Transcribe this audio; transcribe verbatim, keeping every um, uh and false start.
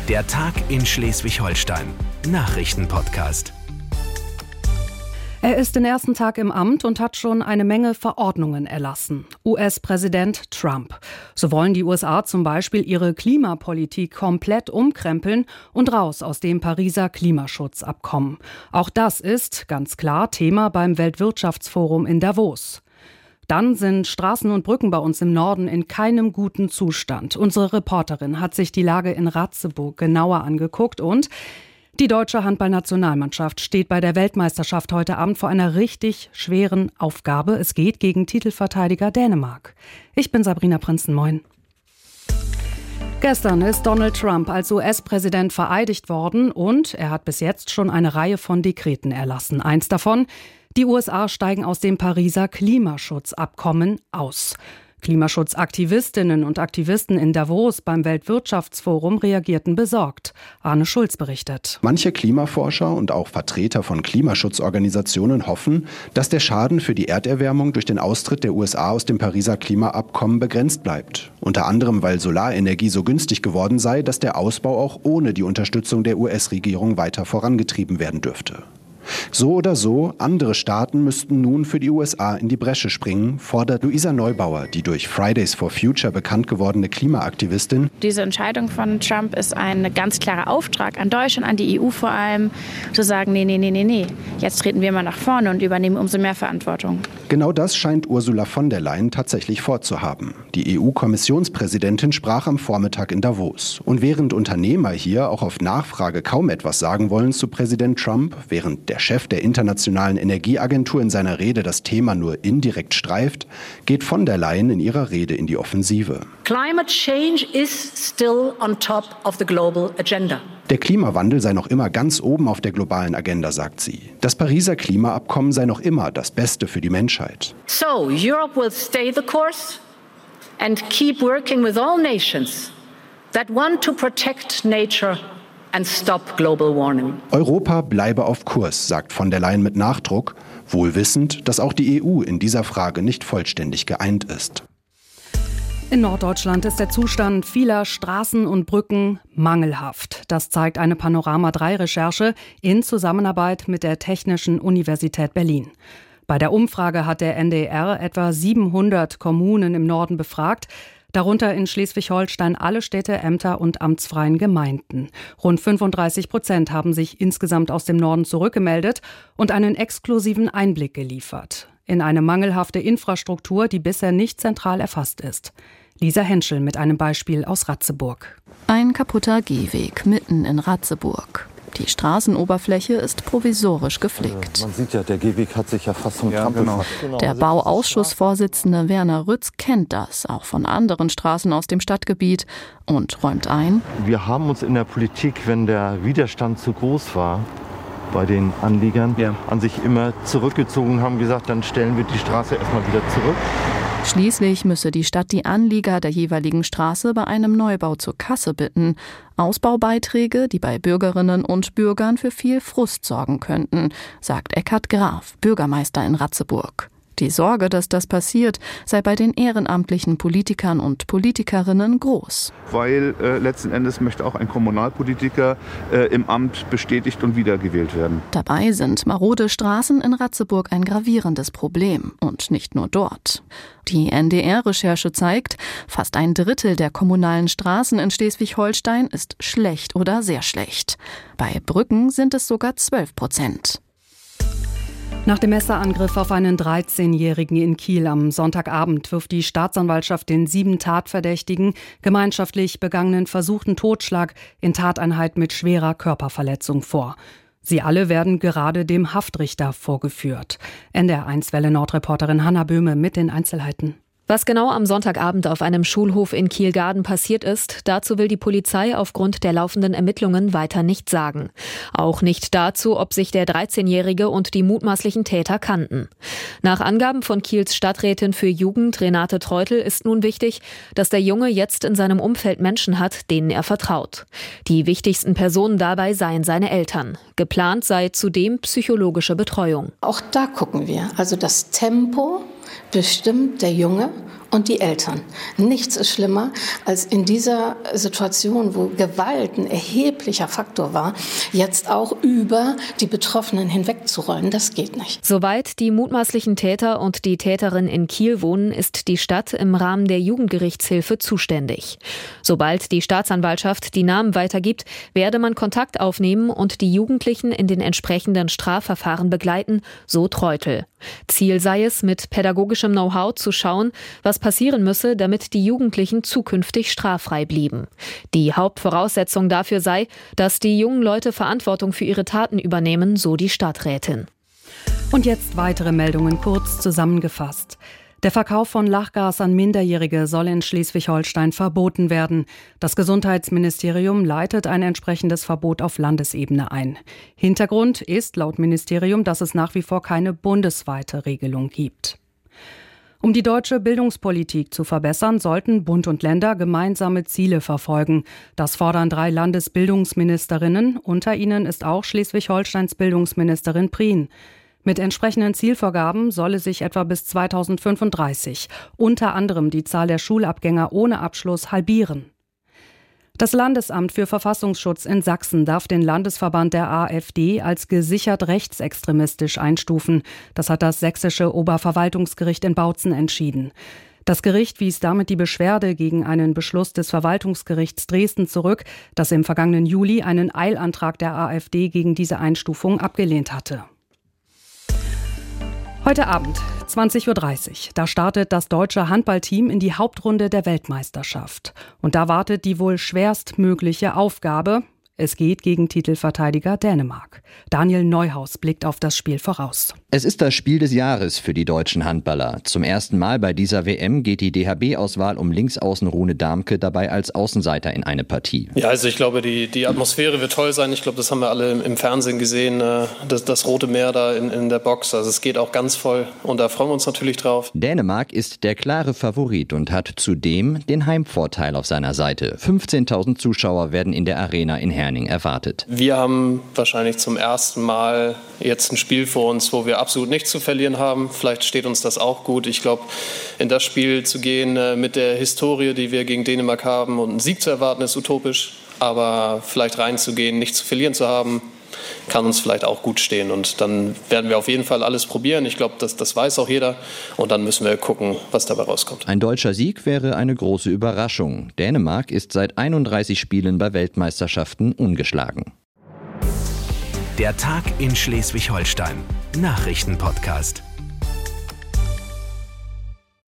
Der Tag in Schleswig-Holstein. Nachrichtenpodcast. Er ist den ersten Tag im Amt und hat schon eine Menge Verordnungen erlassen. U S-Präsident Trump. So wollen die U S A zum Beispiel ihre Klimapolitik komplett umkrempeln und raus aus dem Pariser Klimaschutzabkommen. Auch das ist, ganz klar, Thema beim Weltwirtschaftsforum in Davos. Dann sind Straßen und Brücken bei uns im Norden in keinem guten Zustand. Unsere Reporterin hat sich die Lage in Ratzeburg genauer angeguckt und die deutsche Handballnationalmannschaft steht bei der Weltmeisterschaft heute Abend vor einer richtig schweren Aufgabe. Es geht gegen Titelverteidiger Dänemark. Ich bin Sabrina Prinzen, moin. Gestern ist Donald Trump als U S-Präsident vereidigt worden und er hat bis jetzt schon eine Reihe von Dekreten erlassen. Eins davon: Die U S A steigen aus dem Pariser Klimaschutzabkommen aus. Klimaschutzaktivistinnen und Aktivisten in Davos beim Weltwirtschaftsforum reagierten besorgt. Arne Schulz berichtet. Manche Klimaforscher und auch Vertreter von Klimaschutzorganisationen hoffen, dass der Schaden für die Erderwärmung durch den Austritt der U S A aus dem Pariser Klimaabkommen begrenzt bleibt. Unter anderem, weil Solarenergie so günstig geworden sei, dass der Ausbau auch ohne die Unterstützung der U S-Regierung weiter vorangetrieben werden dürfte. So oder so, andere Staaten müssten nun für die U S A in die Bresche springen, fordert Luisa Neubauer, die durch Fridays for Future bekannt gewordene Klimaaktivistin. Diese Entscheidung von Trump ist ein ganz klarer Auftrag an Deutschland, an die E U vor allem, zu sagen, nee, nee, nee, nee, nee, jetzt treten wir mal nach vorne und übernehmen umso mehr Verantwortung. Genau das scheint Ursula von der Leyen tatsächlich vorzuhaben. Die E U-Kommissionspräsidentin sprach am Vormittag in Davos. Und während Unternehmer hier auch auf Nachfrage kaum etwas sagen wollen zu Präsident Trump, während der Chef der Internationalen Energieagentur in seiner Rede das Thema nur indirekt streift, geht von der Leyen in ihrer Rede in die Offensive. Climate change is still on top of the global agenda. Der Klimawandel sei noch immer ganz oben auf der globalen Agenda, sagt sie. Das Pariser Klimaabkommen sei noch immer das Beste für die Menschheit. So, Europe will stay the course and keep working with all nations that want to protect nature and stop global warming. Europa bleibe auf Kurs, sagt von der Leyen mit Nachdruck, wohl wissend, dass auch die E U in dieser Frage nicht vollständig geeint ist. In Norddeutschland ist der Zustand vieler Straßen und Brücken mangelhaft. Das zeigt eine Panorama drei Recherche in Zusammenarbeit mit der Technischen Universität Berlin. Bei der Umfrage hat der N D R etwa siebenhundert Kommunen im Norden befragt, darunter in Schleswig-Holstein alle Städte, Ämter und amtsfreien Gemeinden. Rund fünfunddreißig Prozent haben sich insgesamt aus dem Norden zurückgemeldet und einen exklusiven Einblick geliefert in eine mangelhafte Infrastruktur, die bisher nicht zentral erfasst ist. Lisa Henschel mit einem Beispiel aus Ratzeburg. Ein kaputter Gehweg mitten in Ratzeburg. Die Straßenoberfläche ist provisorisch geflickt. Man sieht ja, der Gehweg hat sich ja fast zum ja, Trampel genau. gemacht. Der Bauausschussvorsitzende Werner Rütz kennt das, auch von anderen Straßen aus dem Stadtgebiet, und räumt ein: Wir haben uns in der Politik, wenn der Widerstand zu groß war, bei den Anliegern, ja. an sich immer zurückgezogen, haben gesagt, dann stellen wir die Straße erstmal wieder zurück. Schließlich müsse die Stadt die Anlieger der jeweiligen Straße bei einem Neubau zur Kasse bitten. Ausbaubeiträge, die bei Bürgerinnen und Bürgern für viel Frust sorgen könnten, sagt Eckhard Graf, Bürgermeister in Ratzeburg. Die Sorge, dass das passiert, sei bei den ehrenamtlichen Politikern und Politikerinnen groß. Weil äh, letzten Endes möchte auch ein Kommunalpolitiker äh, im Amt bestätigt und wiedergewählt werden. Dabei sind marode Straßen in Ratzeburg ein gravierendes Problem. Und nicht nur dort. Die N D R-Recherche zeigt, fast ein Drittel der kommunalen Straßen in Schleswig-Holstein ist schlecht oder sehr schlecht. Bei Brücken sind es sogar zwölf Prozent. Nach dem Messerangriff auf einen dreizehnjährigen in Kiel am Sonntagabend wirft die Staatsanwaltschaft den sieben Tatverdächtigen gemeinschaftlich begangenen versuchten Totschlag in Tateinheit mit schwerer Körperverletzung vor. Sie alle werden gerade dem Haftrichter vorgeführt. N D R eins Welle Nord-Reporterin Hanna Böhme mit den Einzelheiten. Was genau am Sonntagabend auf einem Schulhof in Kiel-Garden passiert ist, dazu will die Polizei aufgrund der laufenden Ermittlungen weiter nichts sagen. Auch nicht dazu, ob sich der dreizehnjährige und die mutmaßlichen Täter kannten. Nach Angaben von Kiels Stadträtin für Jugend Renate Treutel ist nun wichtig, dass der Junge jetzt in seinem Umfeld Menschen hat, denen er vertraut. Die wichtigsten Personen dabei seien seine Eltern. Geplant sei zudem psychologische Betreuung. Auch da gucken wir, also das Tempo bestimmt der Junge und die Eltern. Nichts ist schlimmer, als in dieser Situation, wo Gewalt ein erheblicher Faktor war, jetzt auch über die Betroffenen hinwegzurollen. Das geht nicht. Soweit die mutmaßlichen Täter und die Täterin in Kiel wohnen, ist die Stadt im Rahmen der Jugendgerichtshilfe zuständig. Sobald die Staatsanwaltschaft die Namen weitergibt, werde man Kontakt aufnehmen und die Jugendlichen in den entsprechenden Strafverfahren begleiten, so Treutel. Ziel sei es, mit pädagogischem Know-how zu schauen, was passieren müsse, damit die Jugendlichen zukünftig straffrei blieben. Die Hauptvoraussetzung dafür sei, dass die jungen Leute Verantwortung für ihre Taten übernehmen, so die Stadträtin. Und jetzt weitere Meldungen kurz zusammengefasst. Der Verkauf von Lachgas an Minderjährige soll in Schleswig-Holstein verboten werden. Das Gesundheitsministerium leitet ein entsprechendes Verbot auf Landesebene ein. Hintergrund ist laut Ministerium, dass es nach wie vor keine bundesweite Regelung gibt. Um die deutsche Bildungspolitik zu verbessern, sollten Bund und Länder gemeinsame Ziele verfolgen. Das fordern drei Landesbildungsministerinnen. Unter ihnen ist auch Schleswig-Holsteins Bildungsministerin Prien. Mit entsprechenden Zielvorgaben solle sich etwa bis zweitausendfünfunddreißig unter anderem die Zahl der Schulabgänger ohne Abschluss halbieren. Das Landesamt für Verfassungsschutz in Sachsen darf den Landesverband der AfD als gesichert rechtsextremistisch einstufen. Das hat das sächsische Oberverwaltungsgericht in Bautzen entschieden. Das Gericht wies damit die Beschwerde gegen einen Beschluss des Verwaltungsgerichts Dresden zurück, das im vergangenen Juli einen Eilantrag der AfD gegen diese Einstufung abgelehnt hatte. Heute Abend, zwanzig Uhr dreißig, da startet das deutsche Handballteam in die Hauptrunde der Weltmeisterschaft. Und da wartet die wohl schwerstmögliche Aufgabe. Es geht gegen Titelverteidiger Dänemark. Daniel Neuhaus blickt auf das Spiel voraus. Es ist das Spiel des Jahres für die deutschen Handballer. Zum ersten Mal bei dieser W M geht die D H B-Auswahl um Linksaußen Rune Darmke dabei als Außenseiter in eine Partie. Ja, also ich glaube, die, die Atmosphäre wird toll sein. Ich glaube, das haben wir alle im, im Fernsehen gesehen, das, das Rote Meer da in, in der Box. Also es geht auch ganz voll und da freuen wir uns natürlich drauf. Dänemark ist der klare Favorit und hat zudem den Heimvorteil auf seiner Seite. fünfzehntausend Zuschauer werden in der Arena in Herning erwartet. Wir haben wahrscheinlich zum ersten Mal jetzt ein Spiel vor uns, wo wir absolut nichts zu verlieren haben. Vielleicht steht uns das auch gut. Ich glaube, in das Spiel zu gehen äh, mit der Historie, die wir gegen Dänemark haben und einen Sieg zu erwarten, ist utopisch. Aber vielleicht reinzugehen, nichts zu verlieren zu haben, kann uns vielleicht auch gut stehen. Und dann werden wir auf jeden Fall alles probieren. Ich glaube, das, das weiß auch jeder. Und dann müssen wir gucken, was dabei rauskommt. Ein deutscher Sieg wäre eine große Überraschung. Dänemark ist seit einunddreißig Spielen bei Weltmeisterschaften ungeschlagen. Der Tag in Schleswig-Holstein. Nachrichtenpodcast.